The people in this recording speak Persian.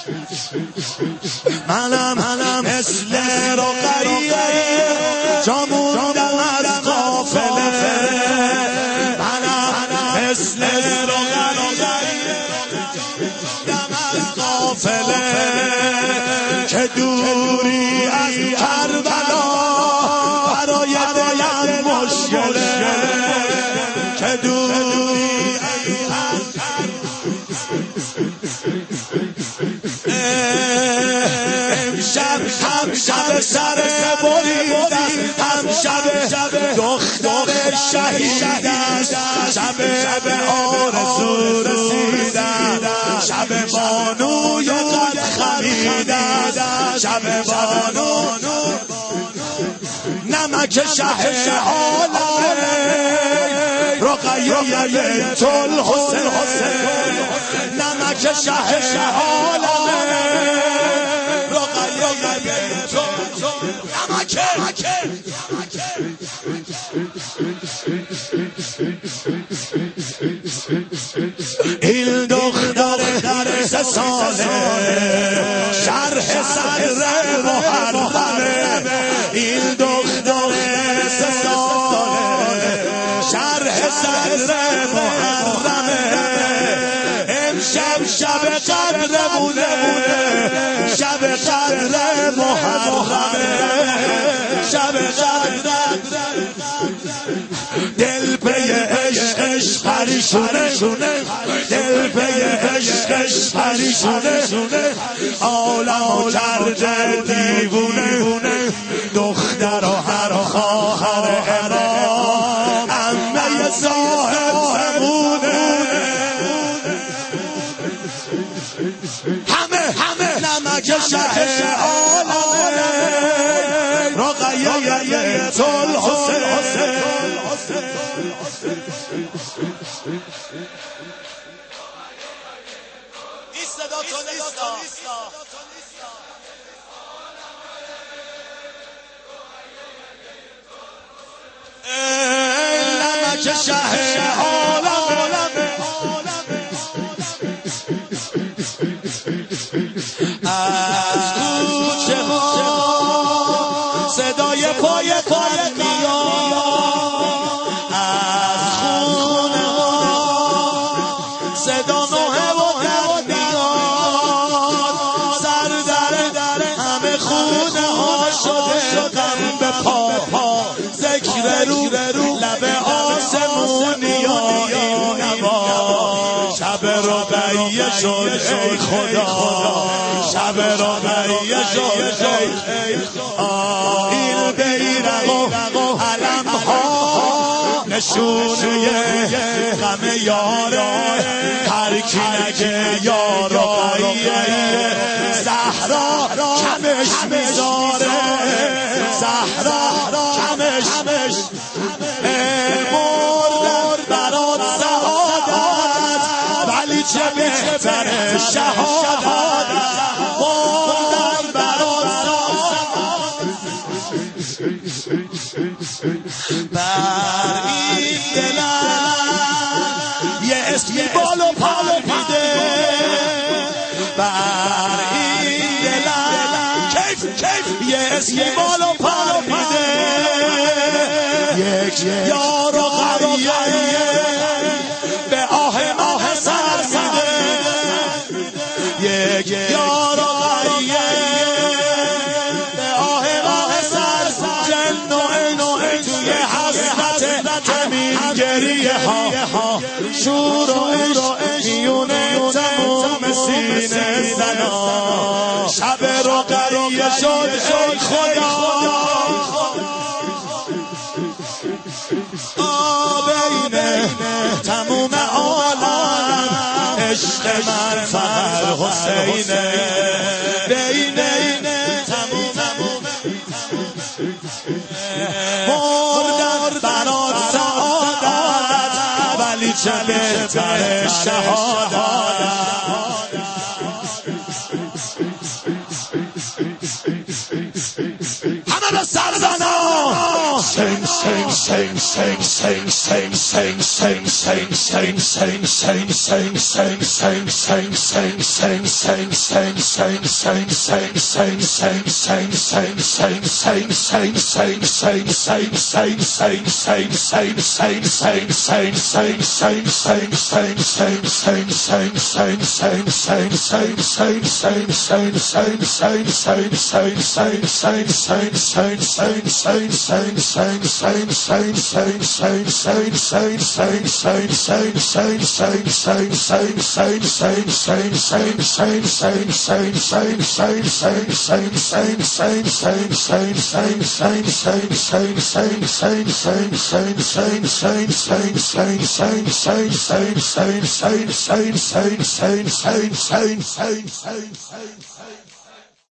منم مثل رقیه جا موندم از قافله، منم مثل رقیه از قافله که دوری از کربلا برای دلم مشکله، که دوری امشب هم شب سر بریدن، هم شب دختر شهید است، شب به آرزو رسیدن، شب بانوی قد خمیدن، شب بانو نمک شه عالمه رقیه بنت الحسین، نمک شه عالمه رقیه بنت نمک این دختر 3 ساله شرح صدر محرمه، این دختر 3 ساله شرح صدر محرمه، امشب شب قدر بوده، شب قدر محرمه، شب قدر دل پی عشق پریشونه، دل پی عشق پریشونه، عالم کرده دیوونه، دختر و هر خواهر امام عمه صاحب زمونه، همه نمک شه عالمه رقیه بنت الحسین. نمک شه عالمه از کوچه ها صدای پای میاد، از خونه ها صدا نوحه و در میاد، سر در همه خونه ها شده غم به پا، ذکر رو لب آسمونی این نوا، شب رقیه شد ای خدا، شب رقیه شد ای خدا، این بیرق و علم ها نشونه غم یاره، هر کی نگه یا رقیه زهرا کمش میذاره، زهرا کمش مرد برات سعادت، ولی چه بهتره شهادت، مردن برات بر این دلم یه اسمی بال و پال میده، بر این دلم کیف یه اسمی بال و پال میده، یک یار و غریه به آه سر میده، یک یار و غریه به آه سر، جن و انس توی حسرت همین گریه ها، شور و عشق میونه تموم سینه زنا، شب رقیه شد ای خدا، بین تموم عالم عشق من فقط حسینه، بین تموم مردن برات سعادت، ولی چه بهتر شهادت، همه به سر زنا Saint.